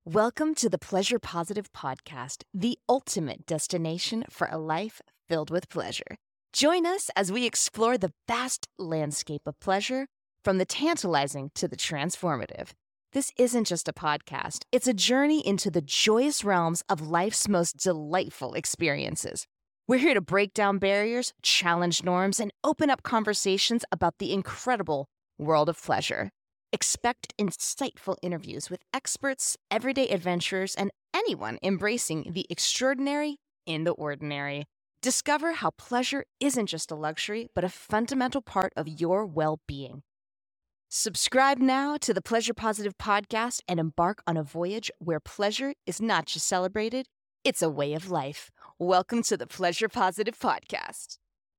Welcome to the Pleasure Positive Podcast, the ultimate destination for a life filled with pleasure. Join us as we explore the vast landscape of pleasure, from the tantalizing to the transformative. This isn't just a podcast, it's a journey into the joyous realms of life's most delightful experiences. We're here to break down barriers, challenge norms, and open up conversations about the incredible world of pleasure. Expect insightful interviews with experts, everyday adventurers, and anyone embracing the extraordinary in the ordinary. Discover how pleasure isn't just a luxury, but a fundamental part of your well-being. Subscribe now to the Pleasure Positive Podcast and embark on a voyage where pleasure is not just celebrated, it's a way of life. Welcome to the Pleasure Positive Podcast.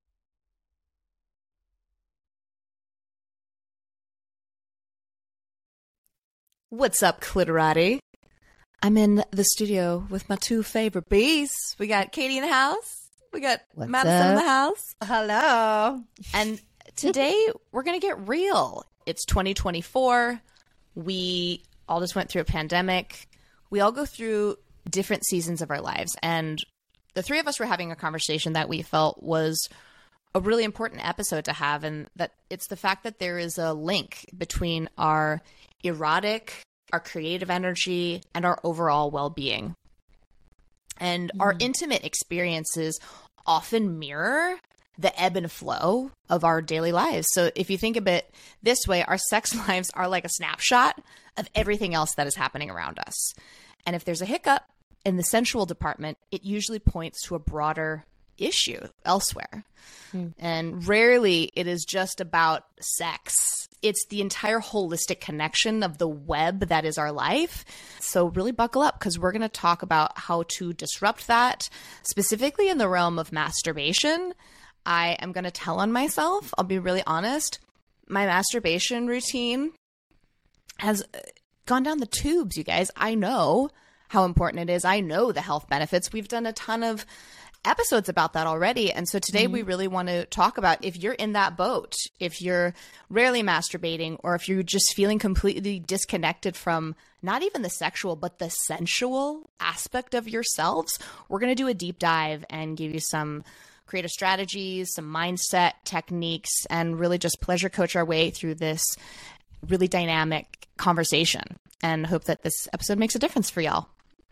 What's up, Clitorati? I'm in the studio with my two favorite beasts. We got Katie in the house. We got Madison in the house. Hello. And today we're going to get real. It's 2024. We all just went through a pandemic. We all go through different seasons of our lives. And the three of us were having a conversation that we felt was a really important episode to have. And that it's the fact that there is a link between our erotic, our creative energy, and our overall well-being. And our intimate experiences often mirror the ebb and flow of our daily lives. So if you think of it this way, our sex lives are like a snapshot of everything else that is happening around us. And if there's a hiccup in the sensual department, it usually points to a broader issue elsewhere. And rarely it is just about sex. It's the entire holistic connection of the web that is our life. So really buckle up, because we're going to talk about how to disrupt that, specifically in the realm of masturbation. I am going to tell on myself. I'll be really honest. My masturbation routine has gone down the tubes, you guys. I know how important it is. I know the health benefits. We've done a ton of episodes about that already. And so today we really want to talk about, if you're in that boat, if you're rarely masturbating, or if you're just feeling completely disconnected from not even the sexual, but the sensual aspect of yourselves, we're going to do a deep dive and give you some creative strategies, some mindset techniques, and really just pleasure coach our way through this really dynamic conversation, and hope that this episode makes a difference for y'all.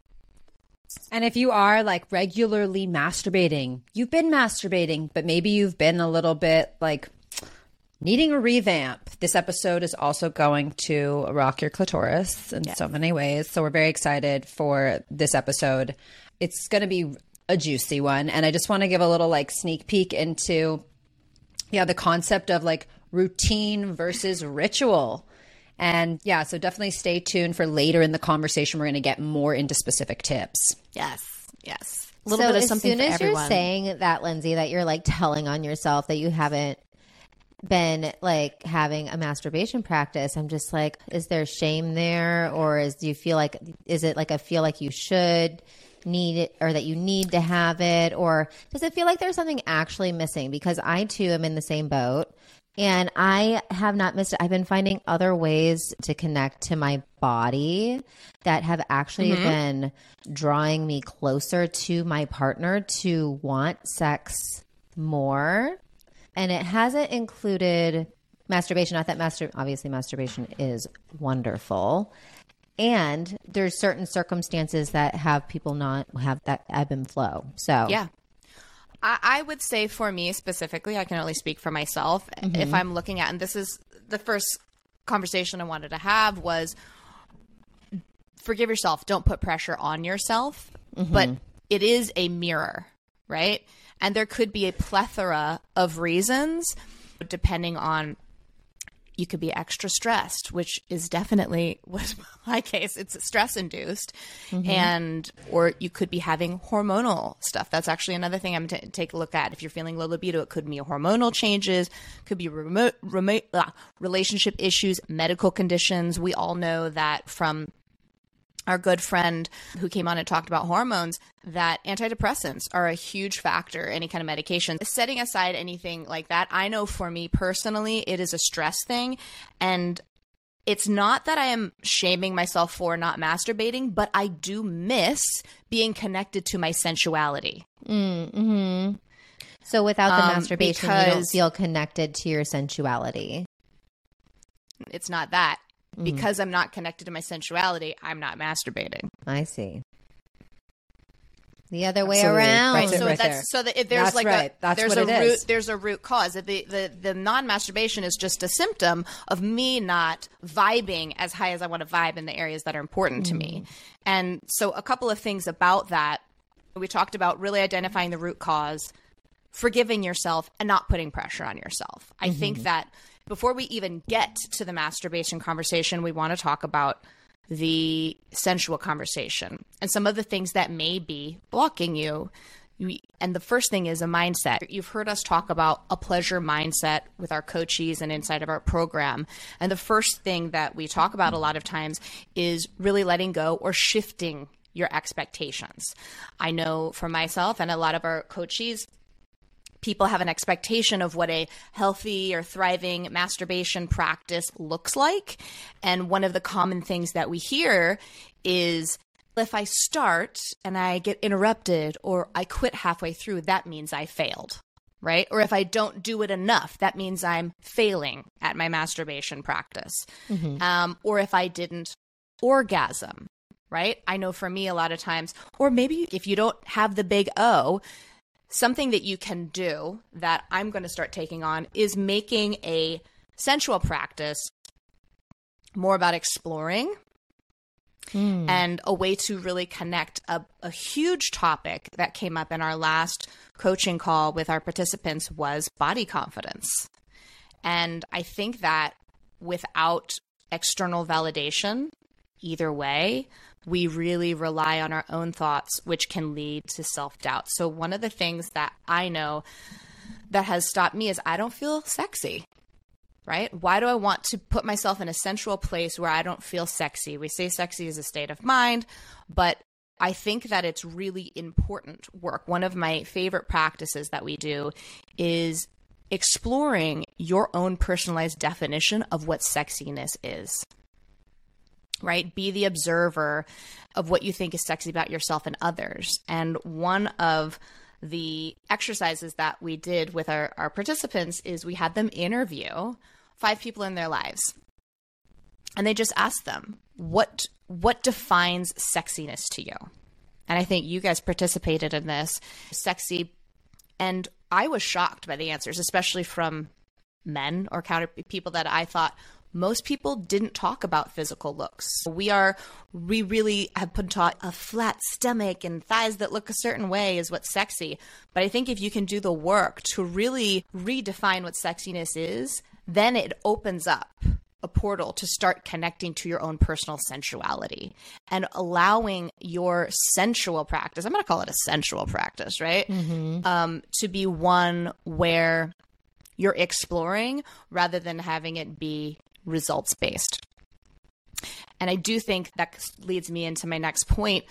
And if you are like regularly masturbating, you've been masturbating, but maybe you've been a little bit like needing a revamp, this episode is also going to rock your clitoris in so many ways. So we're very excited for this episode. It's going to be a juicy one. And I just want to give a little like sneak peek into, the concept of like routine versus ritual. And so definitely stay tuned for later in the conversation. We're going to get more into specific tips. Yes. A little bit of something for everyone. As soon as you're saying that, Lindsay, that you're like telling on yourself that you haven't been like having a masturbation practice, I'm just like, is there shame there? Or do you feel like, is it like I feel like you should need it, or that you need to have it? Or does it feel like there's something actually missing? Because I too am in the same boat. And I have not missed it. I've been finding other ways to connect to my body that have actually been drawing me closer to my partner to want sex more. And it hasn't included masturbation. Not that obviously masturbation is wonderful. And there's certain circumstances that have people not have that ebb and flow. So yeah. I would say for me specifically, I can only speak for myself. If I'm looking at, and this is the first conversation I wanted to have, was forgive yourself. Don't put pressure on yourself, but it is a mirror, right? And there could be a plethora of reasons depending on, you could be extra stressed, which is definitely was my case. It's stress induced. Or you could be having hormonal stuff. That's actually another thing I'm going to take a look at. If you're feeling low libido, it could be hormonal changes, could be relationship issues, medical conditions. We all know that from our good friend who came on and talked about hormones, that antidepressants are a huge factor, any kind of medication. Setting aside anything like that, I know for me personally, it is a stress thing. And it's not that I am shaming myself for not masturbating, but I do miss being connected to my sensuality. Mm-hmm. So without the masturbation, you don't because- feel connected to your sensuality. It's not that. Because I'm not connected to my sensuality, I'm not masturbating. I see. The other way Absolutely. around. Right. So right there. that's so that if there's That's like right. a That's there's what a it root is. there's a root cause. The non-masturbation is just a symptom of me not vibing as high as I want to vibe in the areas that are important to me. And so a couple of things about that. We talked about really identifying the root cause, forgiving yourself, and not putting pressure on yourself. I think that before we even get to the masturbation conversation, we want to talk about the sensual conversation and some of the things that may be blocking you. And the first thing is a mindset. You've heard us talk about a pleasure mindset with our coachees and inside of our program. And the first thing that we talk about a lot of times is really letting go or shifting your expectations. I know for myself and a lot of our coachees, people have an expectation of what a healthy or thriving masturbation practice looks like. And one of the common things that we hear is, if I start and I get interrupted or I quit halfway through, that means I failed, right? Or if I don't do it enough, that means I'm failing at my masturbation practice. Or if I didn't orgasm, right? I know for me a lot of times, or maybe if you don't have the big O, something that you can do that I'm going to start taking on is making a sensual practice more about exploring and a way to really connect. A huge topic that came up in our last coaching call with our participants was body confidence. And I think that without external validation, either way, we really rely on our own thoughts, which can lead to self-doubt. So one of the things that I know that has stopped me is I don't feel sexy, right? Why do I want to put myself in a sensual place where I don't feel sexy? We say sexy is a state of mind, but I think that it's really important work. One of my favorite practices that we do is exploring your own personalized definition of what sexiness is. Right? Be the observer of what you think is sexy about yourself and others. And one of the exercises that we did with our participants is we had them interview 5 people in their lives. And they just asked them, what defines sexiness to you? And I think you guys participated in this. Sexy. And I was shocked by the answers, especially from men or people that I thought most people didn't talk about physical looks. We really have been taught a flat stomach and thighs that look a certain way is what's sexy. But I think if you can do the work to really redefine what sexiness is, then it opens up a portal to start connecting to your own personal sensuality and allowing your sensual practice, I'm going to call it a sensual practice, right? To be one where you're exploring rather than having it be results based. And I do think that leads me into my next point.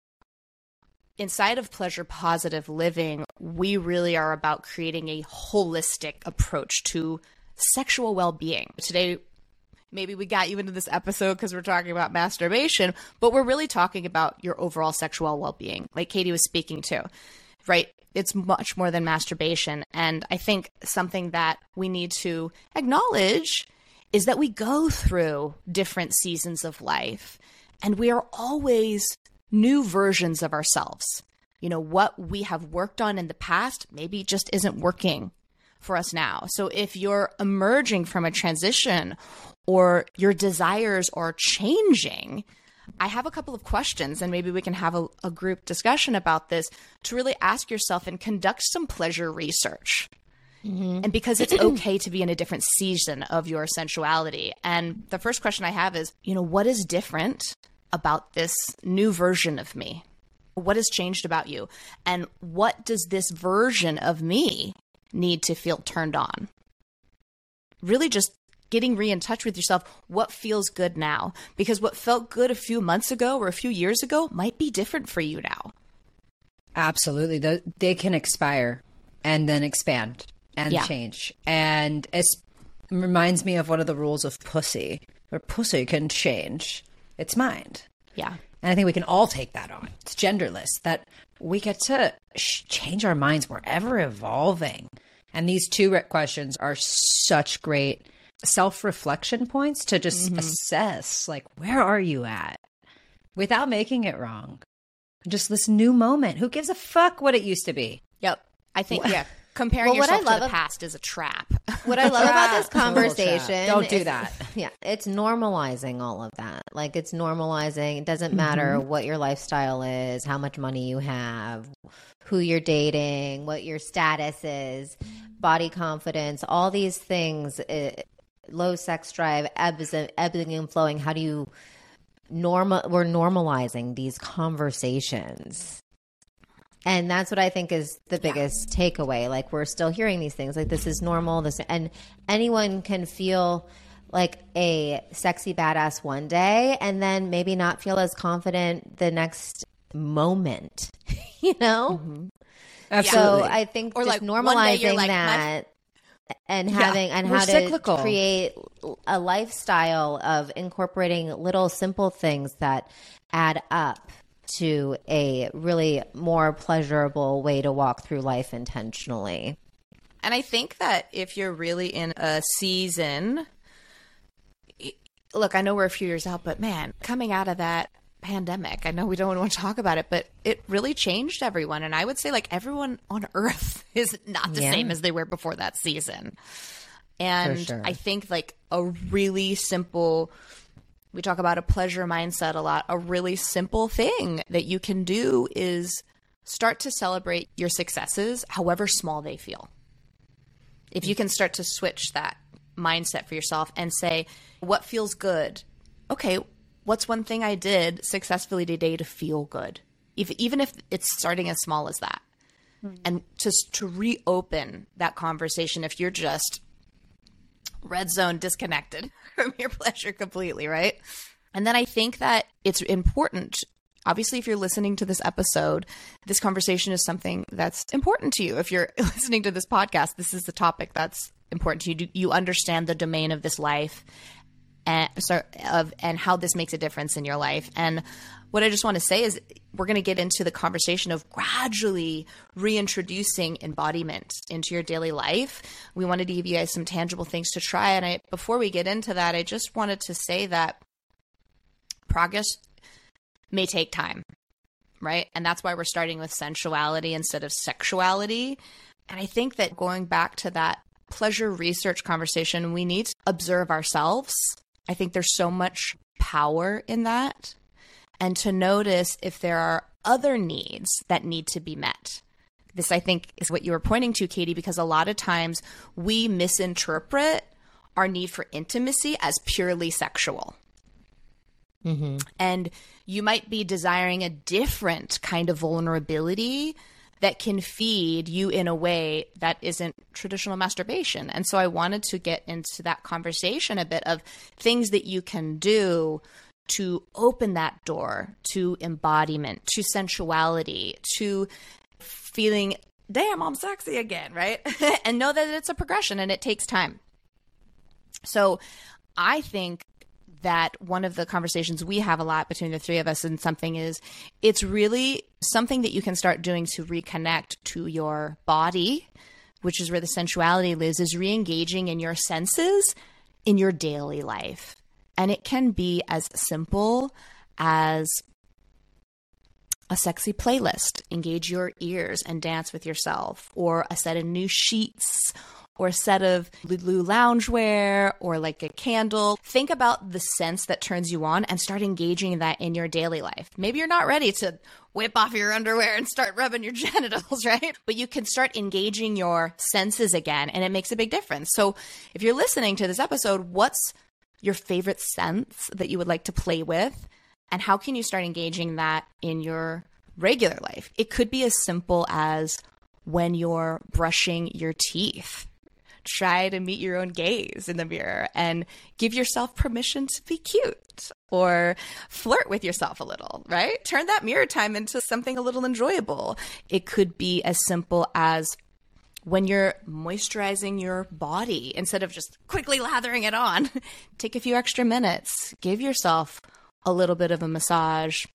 Inside of pleasure positive living, we really are about creating a holistic approach to sexual well-being. Today, maybe we got you into this episode because we're talking about masturbation, but we're really talking about your overall sexual well-being, like Katie was speaking to, right? It's much more than masturbation. And I think something that we need to acknowledge is that we go through different seasons of life and we are always new versions of ourselves. You know, what we have worked on in the past maybe just isn't working for us now. So if you're emerging from a transition or your desires are changing, I have a couple of questions and maybe we can have a group discussion about this to really ask yourself and conduct some pleasure research. And because it's okay to be in a different season of your sensuality. And the first question I have is, you know, what is different about this new version of me? What has changed about you? And what does this version of me need to feel turned on? Really just getting in touch with yourself. What feels good now? Because what felt good a few months ago or a few years ago might be different for you now. Absolutely. They can expire and then expand and Yeah. change. And it reminds me of one of the rules of pussy, Or pussy can change its mind. Yeah. And I think we can all take that on. It's genderless, that we get to change our minds. We're ever evolving. And these two questions are such great self-reflection points to just assess, like, where are you at? Without making it wrong. Just this new moment. Who gives a fuck what it used to be? Yep. I think, comparing yourself to the past is a trap. What I love about this conversation. Don't do that. Yeah. It's normalizing all of that. Like, it's normalizing. It doesn't matter what your lifestyle is, how much money you have, who you're dating, what your status is, body confidence, all these things, low sex drive, ebbing and flowing. How do you we're normalizing these conversations. And that's what I think is the biggest takeaway. Like, we're still hearing these things. Like, this is normal. And anyone can feel like a sexy badass one day and then maybe not feel as confident the next moment, you know? Mm-hmm. Absolutely. So I think or just like normalizing like, that and having and how cyclical. To create a lifestyle of incorporating little simple things that add up to a really more pleasurable way to walk through life intentionally. And I think that if you're really in a season, look, I know we're a few years out, but man, coming out of that pandemic, I know we don't want to talk about it, but it really changed everyone. And I would say, like, everyone on earth is not the same as they were before that season. And For sure. I think, like, a really simple, we talk about a pleasure mindset a lot. A really simple thing that you can do is start to celebrate your successes, however small they feel. If you can start to switch that mindset for yourself and say, what feels good? Okay, what's one thing I did successfully today to feel good? Even if it's starting as small as that. And just to reopen that conversation if you're just red zone disconnected from your pleasure completely, right? And then I think that it's important, obviously, if you're listening to this episode, this conversation is something that's important to you. If you're listening to this podcast, this is the topic that's important to you. You understand the domain of this life and how this makes a difference in your life. And what I just want to say is we're going to get into the conversation of gradually reintroducing embodiment into your daily life. We wanted to give you guys some tangible things to try. And before we get into that, I just wanted to say that progress may take time, right? And that's why we're starting with sensuality instead of sexuality. And I think that going back to that pleasure research conversation, we need to observe ourselves. I think there's so much power in that. And to notice if there are other needs that need to be met. This, I think, is what you were pointing to, Katie, because a lot of times we misinterpret our need for intimacy as purely sexual. Mm-hmm. And you might be desiring a different kind of vulnerability that can feed you in a way that isn't traditional masturbation. And so I wanted to get into that conversation a bit of things that you can do to open that door to embodiment, to sensuality, to feeling, damn, I'm sexy again, right? And know that it's a progression and it takes time. So I think that one of the conversations we have a lot between the three of us and something is, it's really something that you can start doing to reconnect to your body, which is where the sensuality lives, is re-engaging in your senses in your daily life. And it can be as simple as a sexy playlist, engage your ears and dance with yourself, or a set of new sheets, or a set of Lulu loungewear, or like a candle. Think about the sense that turns you on and start engaging that in your daily life. Maybe you're not ready to whip off your underwear and start rubbing your genitals, right? But you can start engaging your senses again, and it makes a big difference. So if you're listening to this episode, what's your favorite sense that you would like to play with? And how can you start engaging that in your regular life? It could be as simple as when you're brushing your teeth. Try to meet your own gaze in the mirror and give yourself permission to be cute, or flirt with yourself a little, right? Turn that mirror time into something a little enjoyable. It could be as simple as when you're moisturizing your body, instead of just quickly lathering it on, take a few extra minutes, give yourself a little bit of a massage,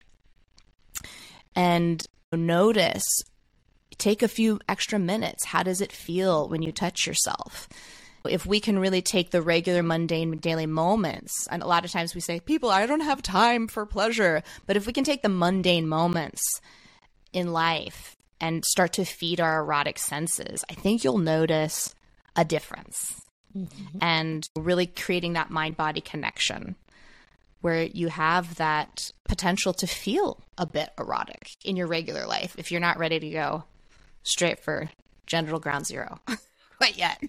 and notice, take a few extra minutes. How does it feel when you touch yourself? If we can really take the regular mundane daily moments, and a lot of times we say, people, I don't have time for pleasure. But if we can take the mundane moments in life and start to feed our erotic senses, I think you'll notice a difference. And really creating that mind-body connection where you have that potential to feel a bit erotic in your regular life if you're not ready to go straight for genital ground zero quite yet.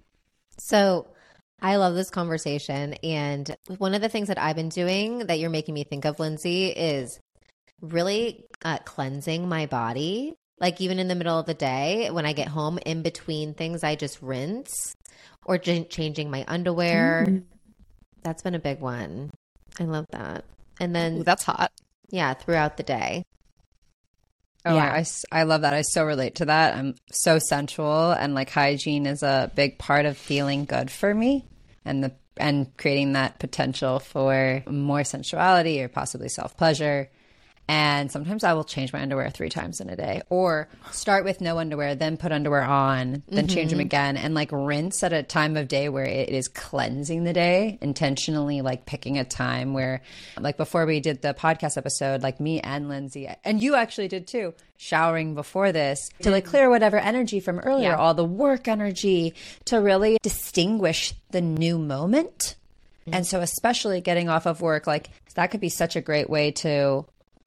So I love this conversation. And one of the things that I've been doing that you're making me think of, Lindsay, is really cleansing my body. Like even in the middle of the day, when I get home, in between things, I just rinse, or changing my underwear. That's been a big one. I love that. And then that's hot. Yeah, throughout the day. Oh, Yeah. I love that. I so relate to that. I'm so sensual, and like hygiene is a big part of feeling good for me, and creating that potential for more sensuality or possibly self-pleasure. And sometimes I will change my underwear 3 times in a day, or start with no underwear, then put underwear on, then change them again, and like rinse at a time of day where it is cleansing the day, intentionally like picking a time where, like before we did the podcast episode, like me and Lindsay, and you actually did too, showering before this to like clear whatever energy from earlier, all the work energy, to really distinguish the new moment. And so especially getting off of work, like that could be such a great way to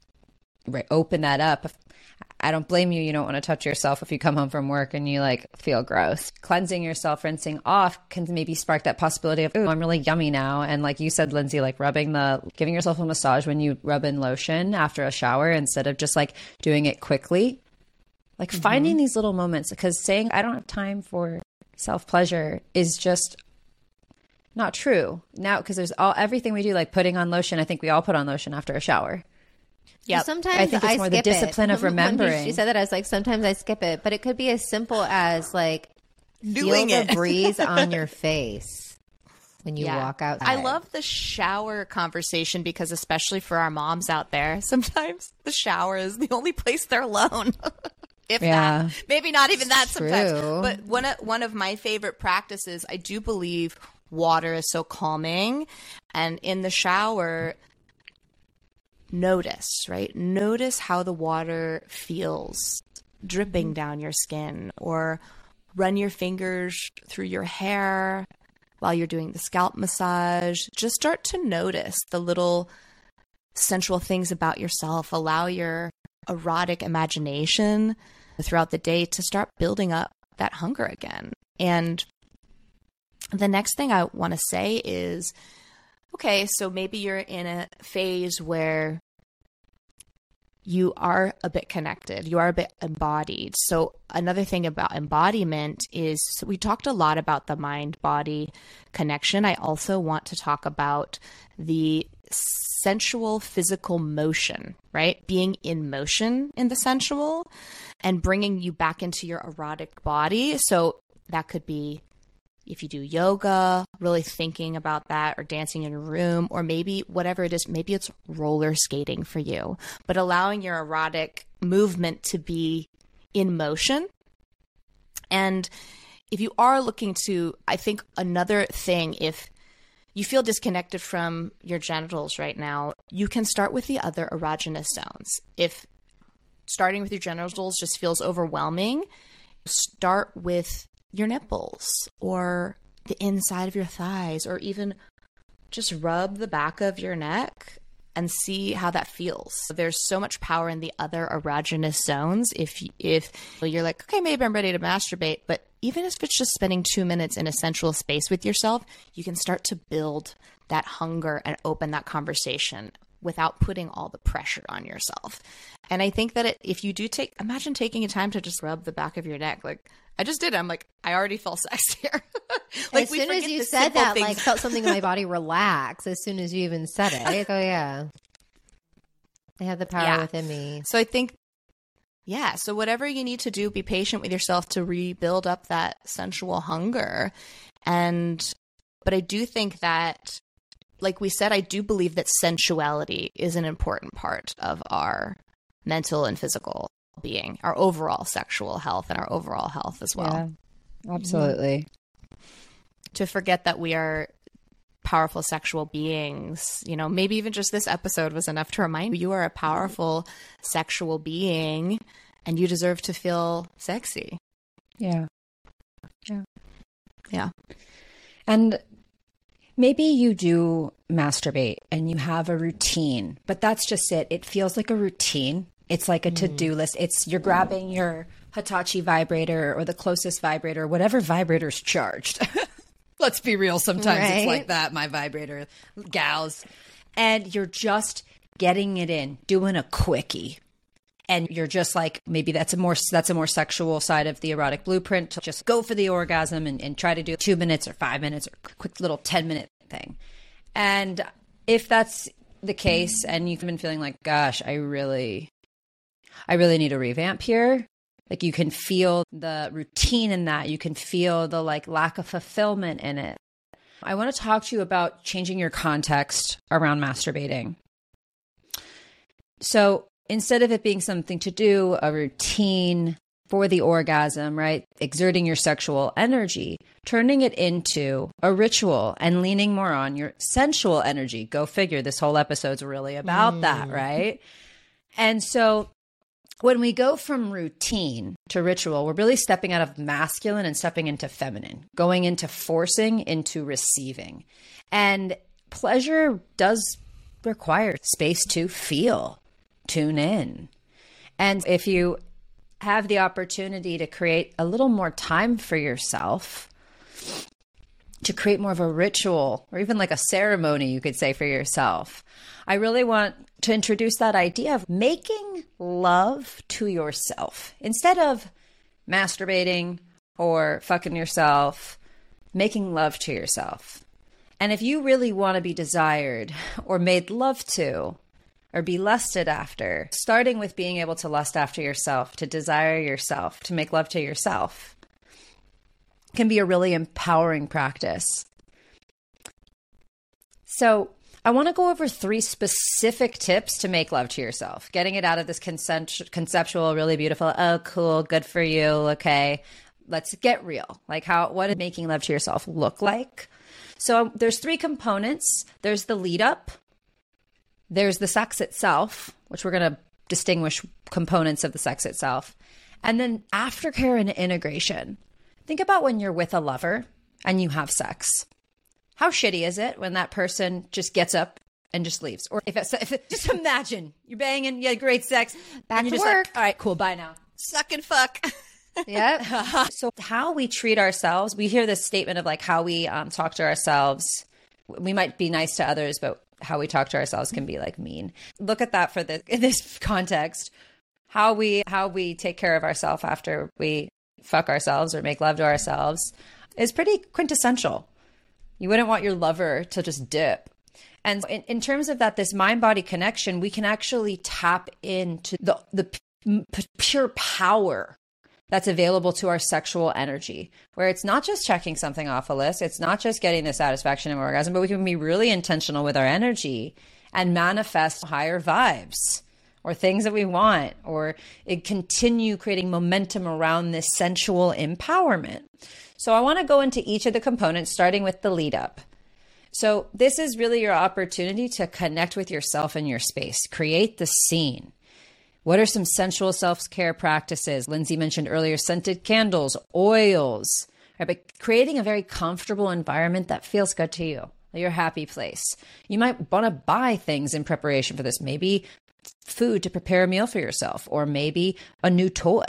open that up. I don't blame you. You don't want to touch yourself if you come home from work and you like feel gross. Cleansing yourself, rinsing off can maybe spark that possibility of, oh, I'm really yummy now. And like you said, Lindsay, like giving yourself a massage when you rub in lotion after a shower, instead of just like doing it quickly. Like finding these little moments, because saying I don't have time for self-pleasure is just not true now, because there's everything we do, like putting on lotion. I think we all put on lotion after a shower. Yeah, sometimes I think it's more the skip discipline it. of remembering. When she said that, I was like, sometimes I skip it, but it could be as simple as like Doing feel it. the breeze on your face when you walk outside. I love the shower conversation, because especially for our moms out there, sometimes the shower is the only place they're alone. If that, maybe not even that sometimes. True. But one of my favorite practices, I do believe water is so calming, and in the shower, notice how the water feels dripping down your skin, or run your fingers through your hair while you're doing the scalp massage. Just start to notice the little sensual things about yourself. Allow your erotic imagination throughout the day to start building up that hunger again. And the next thing I want to say is, okay, so maybe you're in a phase where you are a bit connected, you are a bit embodied. So another thing about embodiment is, so we talked a lot about the mind-body connection. I also want to talk about the sensual physical motion, right? Being in motion in the sensual and bringing you back into your erotic body. So that could be, if you do yoga, really thinking about that, or dancing in your room, or maybe whatever it is, maybe it's roller skating for you, but allowing your erotic movement to be in motion. And if you are looking to, I think another thing, if you feel disconnected from your genitals right now, you can start with the other erogenous zones. If starting with your genitals just feels overwhelming, start with your nipples or the inside of your thighs, or even just rub the back of your neck and see how that feels. There's so much power in the other erogenous zones. If you're like, okay, maybe I'm ready to masturbate, but even if it's just spending 2 minutes in a sensual space with yourself, you can start to build that hunger and open that conversation without putting all the pressure on yourself. And I think that if you do imagine taking a time to just rub the back of your neck. Like I just did. I'm like, I already felt sex here. Like, as soon as you said that, like felt something in my body relax as soon as you even said it. Like, oh yeah, I have the power within me. So I think Yeah. So whatever you need to do, be patient with yourself to rebuild up that sensual hunger. But I do think that, like we said, I do believe that sensuality is an important part of our mental and physical being, our overall sexual health and our overall health as well. Yeah, absolutely. To forget that we are powerful sexual beings, maybe even just this episode was enough to remind you are a powerful sexual being and you deserve to feel sexy. Yeah. And maybe you do masturbate and you have a routine, but that's just it. It feels like a routine. It's like a to-do list. You're grabbing your Hitachi vibrator or the closest vibrator, whatever vibrator's charged. Let's be real. Sometimes it's like that, my vibrator, gals. And you're just getting it in, doing a quickie. And you're just like, maybe that's a more sexual side of the erotic blueprint, to just go for the orgasm and try to do 2 minutes or 5 minutes or a quick little 10-minute thing. And if that's the case and you've been feeling like, gosh, I really need a revamp here. Like, you can feel the routine in that. You can feel the lack of fulfillment in it. I want to talk to you about changing your context around masturbating. So instead of it being something to do, a routine for the orgasm, right? Exerting your sexual energy, turning it into a ritual and leaning more on your sensual energy. Go figure. This whole episode's really about that, right? And so when we go from routine to ritual, we're really stepping out of masculine and stepping into feminine, going into forcing, into receiving. And pleasure does require space to feel, tune in. And if you have the opportunity to create a little more time for yourself, to create more of a ritual or even like a ceremony, you could say, for yourself, I really want to introduce that idea of making love to yourself. Instead of masturbating or fucking yourself, making love to yourself. And if you really want to be desired or made love to or be lusted after, starting with being able to lust after yourself, to desire yourself, to make love to yourself, can be a really empowering practice. So I want to go over 3 specific tips to make love to yourself, getting it out of this conceptual, really beautiful, oh, cool, good for you, okay, let's get real. Like, what does making love to yourself look like? So there's 3 components. There's the lead up. There's the sex itself, which we're going to distinguish components of the sex itself. And then aftercare and integration. Think about when you're with a lover and you have sex. How shitty is it when that person just gets up and just leaves? Or just imagine you're banging, you had great sex, back to work. Like, all right, cool, bye now. Suck and fuck. Yep. So how we treat ourselves, we hear this statement of how we talk to ourselves. We might be nice to others, but how we talk to ourselves can be mean. Look at that in this context. How we take care of ourselves after we fuck ourselves or make love to ourselves is pretty quintessential. You wouldn't want your lover to just dip. And in terms of that, this mind-body connection, we can actually tap into the pure power that's available to our sexual energy, where it's not just checking something off a list. It's not just getting the satisfaction of orgasm, but we can be really intentional with our energy and manifest higher vibes or things that we want, or continue creating momentum around this sensual empowerment. So I want to go into each of the components, starting with the lead up. So this is really your opportunity to connect with yourself and your space, create the scene. What are some sensual self-care practices? Lindsay mentioned earlier, scented candles, oils, right? But creating a very comfortable environment that feels good to you, your happy place. You might want to buy things in preparation for this, maybe food to prepare a meal for yourself, or maybe a new toy.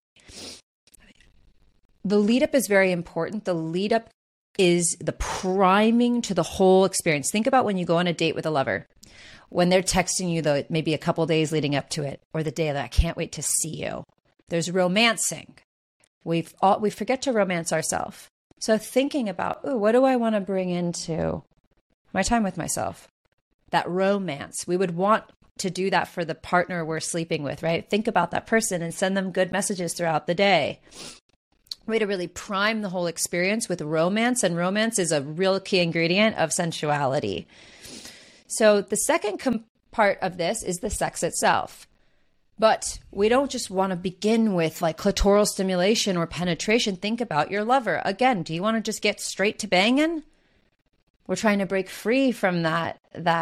The lead up is very important. The lead up is the priming to the whole experience. Think about when you go on a date with a lover, when they're texting you maybe a couple days leading up to it, or the day that I can't wait to see you. There's romancing. We forget to romance ourselves. So thinking about, what do I want to bring into my time with myself? That romance. We would want to do that for the partner we're sleeping with, right? Think about that person and send them good messages throughout the day. Way to really prime the whole experience with romance. And romance is a real key ingredient of sensuality. So the second part of this is the sex itself. But we don't just want to begin with like clitoral stimulation or penetration. Think about your lover. Again, do you want to just get straight to banging? We're trying to break free from that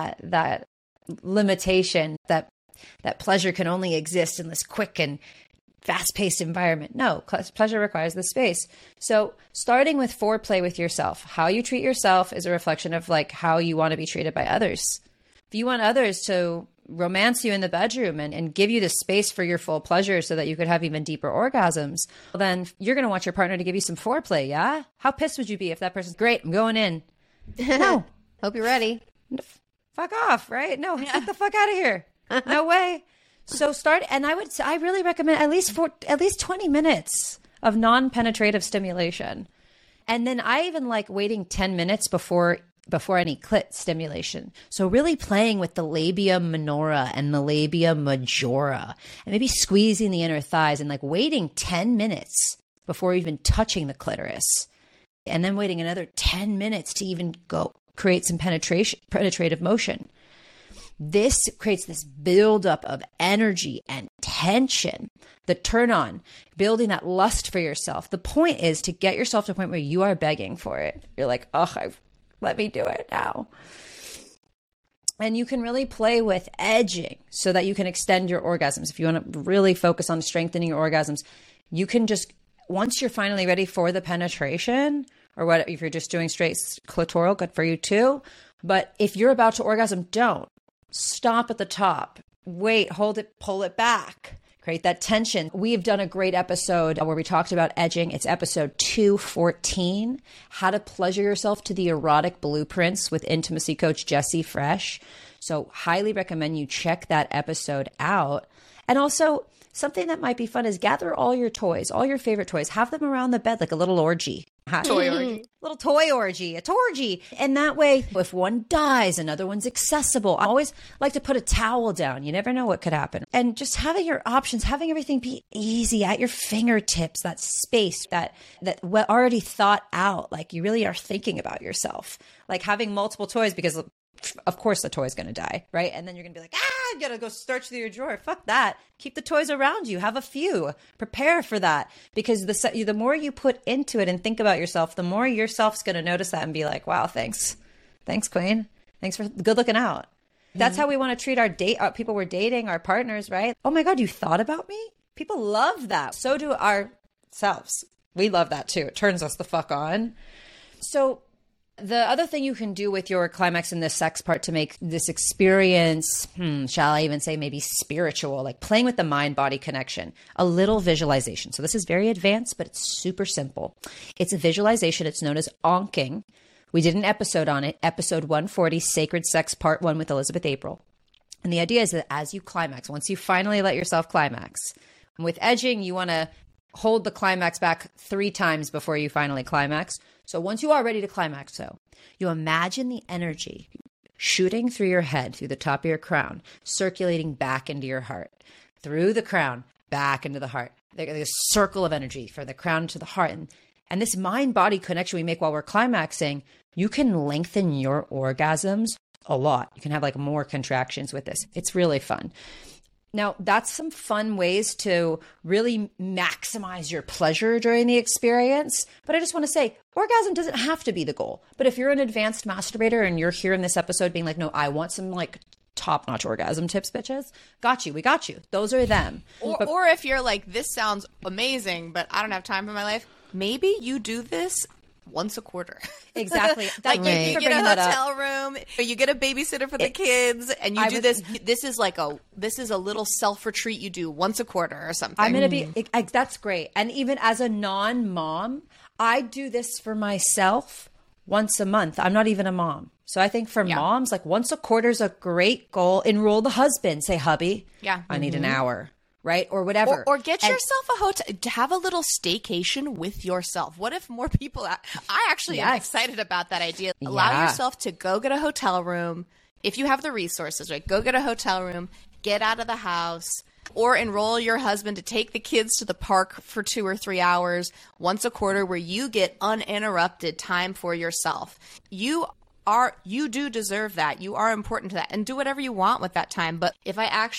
limitation that pleasure can only exist in this quick and fast-paced environment. No, pleasure requires the space. So starting with foreplay with yourself, how you treat yourself is a reflection of like how you want to be treated by others. If you want others to romance you in the bedroom and give you the space for your full pleasure so that you could have even deeper orgasms, well, then you're going to want your partner to give you some foreplay, yeah? How pissed would you be if that person's, great, I'm going in. No. Hope you're ready. Fuck off, right? No, get the fuck out of here. No way. So start, and I really recommend at least 20 minutes of non-penetrative stimulation. And then I even like waiting 10 minutes before any clit stimulation. So really playing with the labia minora and the labia majora and maybe squeezing the inner thighs and like waiting 10 minutes before even touching the clitoris. And then waiting another 10 minutes to even go create some penetrative motion. This creates this buildup of energy and tension, the turn on, building that lust for yourself. The point is to get yourself to a point where you are begging for it. You're like, oh, let me do it now. And you can really play with edging so that you can extend your orgasms. If you want to really focus on strengthening your orgasms, you can just, once you're finally ready for the penetration, or what if you're just doing straight clitoral, good for you too. But if you're about to orgasm, don't. Stop at the top. Wait, hold it, pull it back. Create that tension. We've done a great episode where we talked about edging. It's episode 214, How to Pleasure Yourself to the Erotic Blueprints with intimacy coach Jessie Fresh. So highly recommend you check that episode out. And also something that might be fun is gather all your toys, all your favorite toys, have them around the bed like a little orgy. Toy orgy. Little toy orgy, a torgy. And that way, if one dies, another one's accessible. I always like to put a towel down. You never know what could happen. And just having your options, having everything be easy at your fingertips, that space, that already thought out. Like you really are thinking about yourself. Like having multiple toys because of course the toy's going to die, right? And then you're going to be like, I got to go search through your drawer. Fuck that. Keep the toys around you. Have a few. Prepare for that. Because the more you put into it and think about yourself, the more yourself's going to notice that and be like, wow, thanks. Thanks, queen. Thanks for good looking out. That's how we want to treat our people we're dating, our partners, right? Oh my God, you thought about me? People love that. So do ourselves. We love that too. It turns us the fuck on. So the other thing you can do with your climax and the sex part to make this experience, shall I even say maybe spiritual, like playing with the mind-body connection, a little visualization. So this is very advanced, but it's super simple. It's a visualization. It's known as onking. We did an episode on it, episode 140, Sacred Sex Part 1 with Elizabeth April. And the idea is that as you climax, once you finally let yourself climax, with edging, you want to hold the climax back 3 times before you finally climax. So once you are ready to climax, you imagine the energy shooting through your head, through the top of your crown, circulating back into your heart, through the crown, back into the heart. There's a circle of energy from the crown to the heart. And this mind-body connection we make while we're climaxing, you can lengthen your orgasms a lot. You can have like more contractions with this. It's really fun. Now, that's some fun ways to really maximize your pleasure during the experience. But I just want to say, orgasm doesn't have to be the goal. But if you're an advanced masturbator and you're here in this episode being like, no, I want some like top-notch orgasm tips, bitches. Got you. We got you. Those are them. Or if you're like, this sounds amazing, but I don't have time for my life, maybe you do this once a quarter. Exactly. Like you get a hotel room, or you get a babysitter for the kids, and you do this. This is a little self-retreat you do once a quarter or something. I'm going to be, that's great. And even as a non-mom, I do this for myself once a month. I'm not even a mom. So I think for moms, like once a quarter is a great goal. Enroll the husband. Say, hubby, I need an hour. Right? Or whatever. Or get yourself a hotel, to have a little staycation with yourself. What if more people, I actually am excited about that idea. Allow yourself to go get a hotel room, if you have the resources, right, go get a hotel room, get out of the house, or enroll your husband to take the kids to the park for 2 or 3 hours once a quarter where you get uninterrupted time for yourself. You do deserve that. You are important to that, and do whatever you want with that time. But if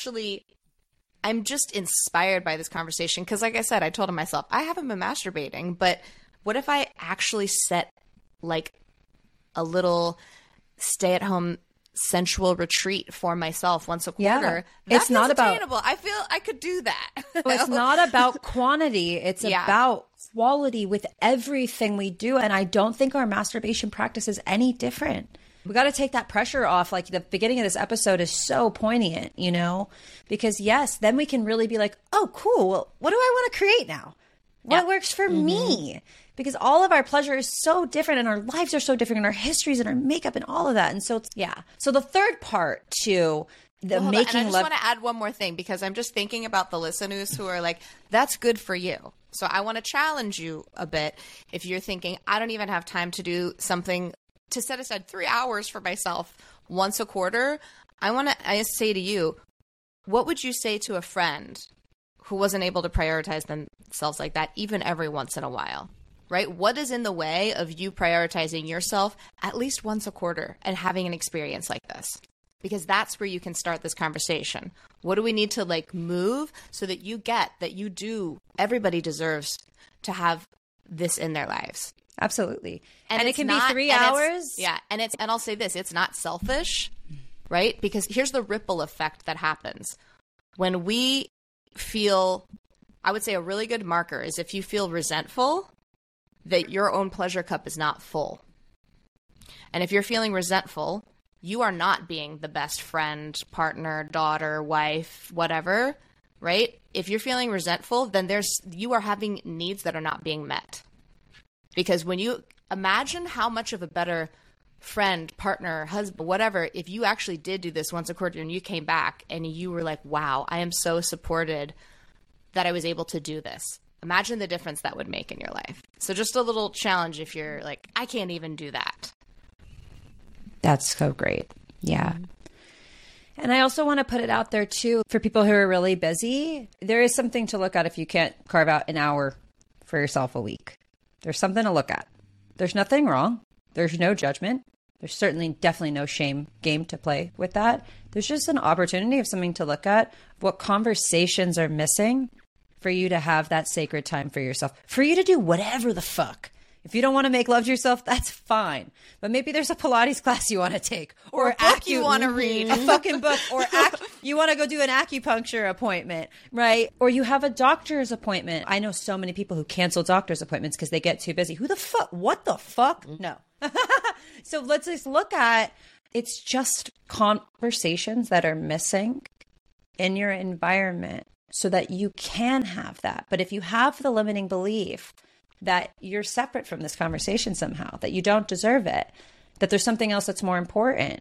I'm just inspired by this conversation because, like I said, I told myself, I haven't been masturbating, but what if I actually set like a little stay-at-home sensual retreat for myself once a quarter? Yeah. It's not attainable. I feel I could do that. It's not about quantity. It's about quality with everything we do. And I don't think our masturbation practice is any different. We got to take that pressure off. Like the beginning of this episode is so poignant, you know, because yes, then we can really be like, oh, cool. Well, what do I want to create now? What works for me? Because all of our pleasure is so different and our lives are so different and our histories and our makeup and all of that. And so, So the third part to the making and I just love. want to add one more thing because I'm just thinking about the listeners who are like, that's good for you. So I want to challenge you a bit. If you're thinking, I don't even have time to do something to set aside 3 hours for myself once a quarter, I say to you, what would you say to a friend who wasn't able to prioritize themselves like that, even every once in a while, right? What is in the way of you prioritizing yourself at least once a quarter and having an experience like this? Because that's where you can start this conversation. What do we need to like move so that you get that everybody deserves to have this in their lives? Absolutely. And it can be 3 hours. And I'll say this, it's not selfish, right? Because here's the ripple effect that happens. When we feel, I would say a really good marker is if you feel resentful that your own pleasure cup is not full. And if you're feeling resentful, you are not being the best friend, partner, daughter, wife, whatever, right? If you're feeling resentful, then you are having needs that are not being met. Because when you imagine how much of a better friend, partner, husband, whatever, if you actually did do this once a quarter and you came back and you were like, wow, I am so supported that I was able to do this. Imagine the difference that would make in your life. So just a little challenge if you're like, I can't even do that. That's so great. Yeah. And I also want to put it out there too, for people who are really busy, there is something to look at if you can't carve out an hour for yourself a week. There's something to look at. There's nothing wrong. There's no judgment. There's definitely no shame game to play with that. There's just an opportunity of something to look at, what conversations are missing for you to have that sacred time for yourself, for you to do whatever the fuck. If you don't want to make love to yourself, that's fine. But maybe there's a Pilates class you want to take, or a book you want to read, a fucking book, or you want to go do an acupuncture appointment, right? Or you have a doctor's appointment. I know so many people who cancel doctor's appointments because they get too busy. Who the fuck? What the fuck? No. So let's just look at, it's just conversations that are missing in your environment so that you can have that. But if you have the limiting belief that you're separate from this conversation somehow, that you don't deserve it, that there's something else that's more important,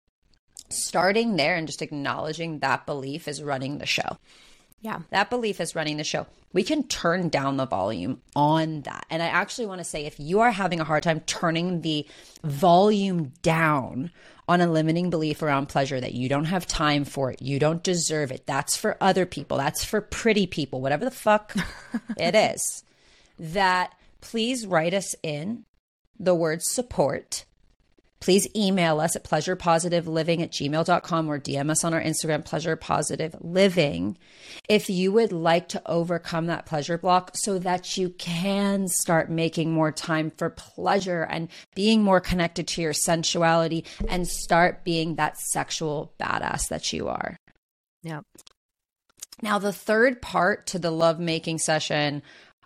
starting there and just acknowledging that belief is running the show. Yeah. That belief is running the show. We can turn down the volume on that. And I actually want to say, if you are having a hard time turning the volume down on a limiting belief around pleasure, that you don't have time for it, you don't deserve it, that's for other people, that's for pretty people, whatever the fuck it is, that please write us in the word support. Please email us at pleasurepositiveliving@gmail.com or DM us on our Instagram, pleasurepositiveliving, if you would like to overcome that pleasure block so that you can start making more time for pleasure and being more connected to your sensuality and start being that sexual badass that you are. Yeah. Now, the third part to the lovemaking session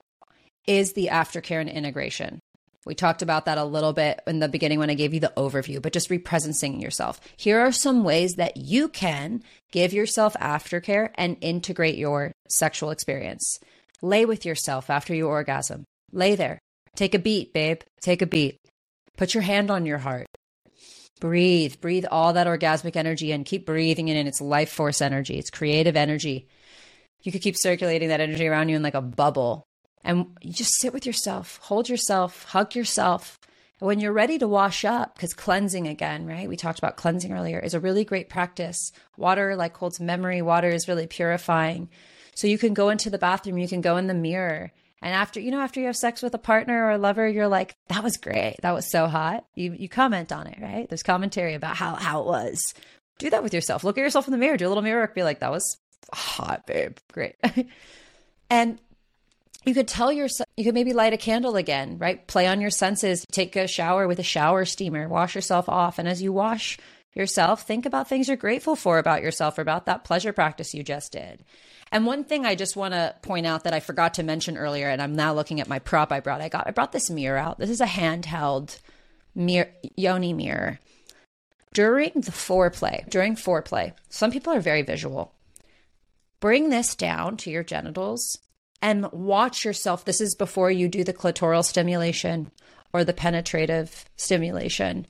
is the aftercare and integration. We talked about that a little bit in the beginning when I gave you the overview, but just represencing yourself. Here are some ways that you can give yourself aftercare and integrate your sexual experience. Lay with yourself after you orgasm. Lay there. Take a beat, babe. Take a beat. Put your hand on your heart. Breathe. Breathe all that orgasmic energy and keep breathing it in. It's life force energy. It's creative energy. You could keep circulating that energy around you in like a bubble. And you just sit with yourself, hold yourself, hug yourself, When you're ready to wash up, because cleansing again, right? We talked about cleansing earlier, is a really great practice. Water like holds memory. Water is really purifying. So you can go into the bathroom, you can go in the mirror. And after you have sex with a partner or a lover, you're like, that was great. That was so hot. You comment on it, right? There's commentary about how it was. Do that with yourself. Look at yourself in the mirror. Do a little mirror work. Be like, that was hot, babe. Great. And you could tell yourself, you could maybe light a candle again, right? Play on your senses, take a shower with a shower steamer, wash yourself off. And as you wash yourself, think about things you're grateful for about yourself or about that pleasure practice you just did. And one thing I just want to point out that I forgot to mention earlier, and I'm now looking at my prop I brought this mirror out. This is a handheld yoni mirror. During foreplay, some people are very visual. Bring this down to your genitals and watch yourself. This is before you do the clitoral stimulation or the penetrative stimulation.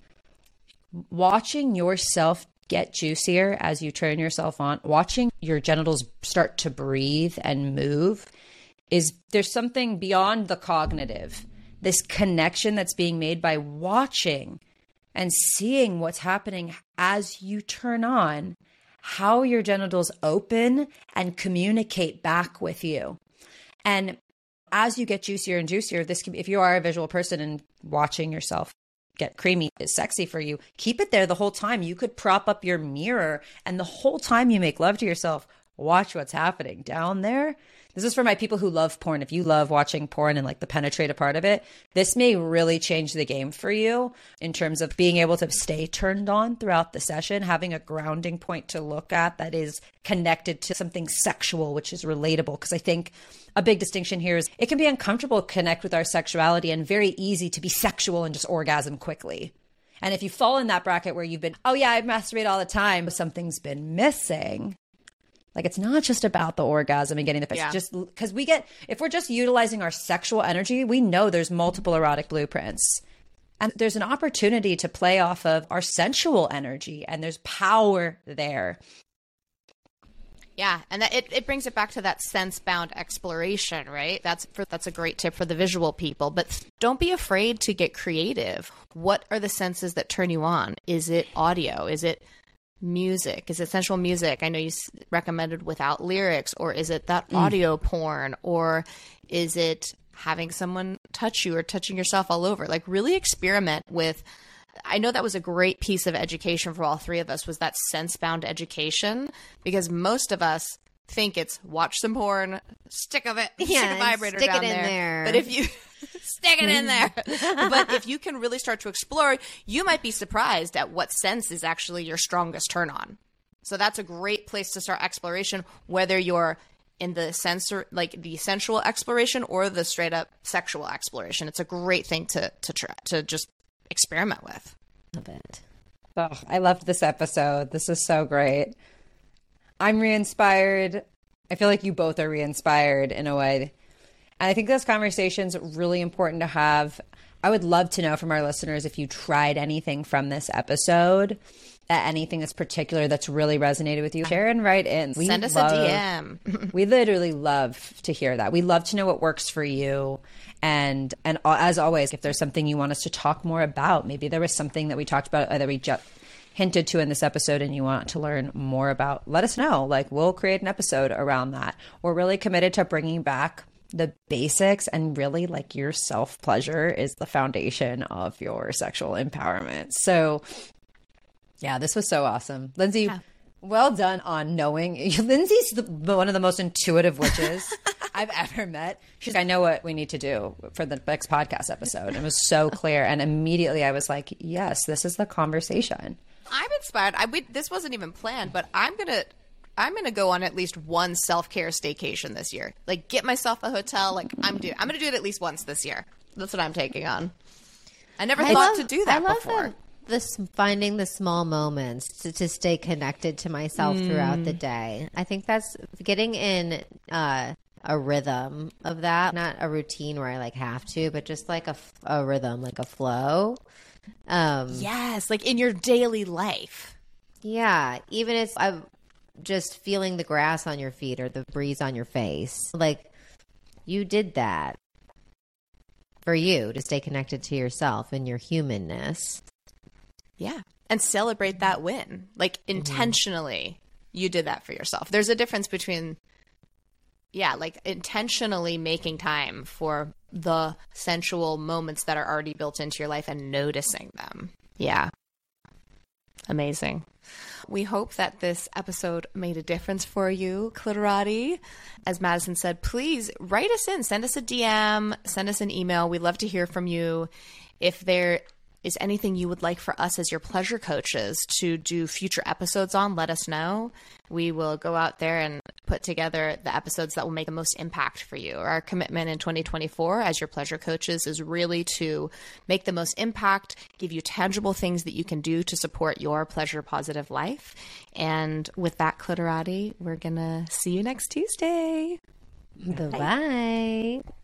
Watching yourself get juicier as you turn yourself on, watching your genitals start to breathe and move, there's something beyond the cognitive. This connection that's being made by watching and seeing what's happening as you turn on, how your genitals open and communicate back with you. And as you get juicier and juicier, this can be, if you are a visual person and watching yourself get creamy is sexy for you, keep it there the whole time. You could prop up your mirror and the whole time you make love to yourself, watch what's happening down there. This is for my people who love porn. If you love watching porn and like the penetrative part of it, this may really change the game for you in terms of being able to stay turned on throughout the session, having a grounding point to look at that is connected to something sexual, which is relatable. Because I think a big distinction here is it can be uncomfortable to connect with our sexuality and very easy to be sexual and just orgasm quickly. And if you fall in that bracket where you've been, oh yeah, I masturbate all the time, but something's been missing. Like, it's not just about the orgasm and getting the just because if we're just utilizing our sexual energy, we know there's multiple erotic blueprints. And there's an opportunity to play off of our sensual energy, and there's power there. Yeah, and it brings it back to that sense-bound exploration, right? That's a great tip for the visual people. But don't be afraid to get creative. What are the senses that turn you on? Is it audio? Is it music? Is it sensual music? I know you recommended without lyrics. Or is it that audio porn? Or is it having someone touch you or touching yourself all over? Like, really experiment with. I know that was a great piece of education for all three of us, was that sense-bound education, because most of us think it's watch some porn, stick a vibrator down there. But if you stick it in there, but if you can really start to explore, you might be surprised at what sense is actually your strongest turn on. So that's a great place to start exploration, whether you're in the the sensual exploration or the straight up sexual exploration. It's a great thing to try to just experiment with. Love it. Oh, I loved this episode. This is so great. I'm re-inspired. I feel like you both are re-inspired in a way. And I think this conversation's really important to have. I would love to know from our listeners if you tried anything from this episode, anything that's particular that's really resonated with you. Share and write in. Send us a DM. We literally love to hear that. We love to know what works for you. And as always, if there's something you want us to talk more about, maybe there was something that we talked about that we just hinted to in this episode and you want to learn more about, let us know. Like, we'll create an episode around that. We're really committed to bringing back the basics, and really, like, your self-pleasure is the foundation of your sexual empowerment. So yeah, this was so awesome. Lindsay, well done on knowing. Lindsay's one of the most intuitive witches I've ever met. She's like, I know what we need to do for the next podcast episode. It was so clear. And immediately I was like, yes, this is the conversation. I'm inspired. This wasn't even planned, but I'm gonna go on at least one self-care staycation this year. Like, get myself a hotel. Like, I'm gonna do it at least once this year. That's what I'm taking on. I never thought to do that before. Finding the small moments to stay connected to myself throughout the day. I think that's getting in a rhythm of that, not a routine where I like have to, but just like a rhythm, like a flow. Yes, like in your daily life. Yeah, even if I'm just feeling the grass on your feet or the breeze on your face, like, you did that. for you to stay connected to yourself and your humanness. Yeah. And celebrate that win. Like intentionally, you did that for yourself. There's a difference between, like intentionally making time for the sensual moments that are already built into your life and noticing them. Yeah. Amazing. We hope that this episode made a difference for you, Clitorati. As Madison said, please write us in, send us a DM, send us an email. We'd love to hear from you. If there is anything you would like for us as your pleasure coaches to do future episodes on, let us know. We will go out there and put together the episodes that will make the most impact for you. Our commitment in 2024 as your pleasure coaches is really to make the most impact, give you tangible things that you can do to support your pleasure positive life. And with that, Clitorati, we're going to see you next Tuesday. Bye-bye.